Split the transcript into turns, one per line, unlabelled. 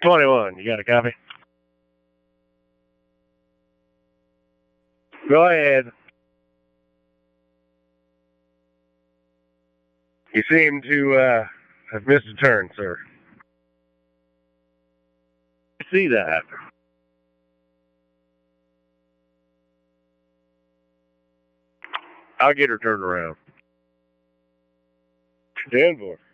21, you got a copy? Go ahead. You seem to have missed a turn, sir. I see that. I'll get her turned around. 10-4.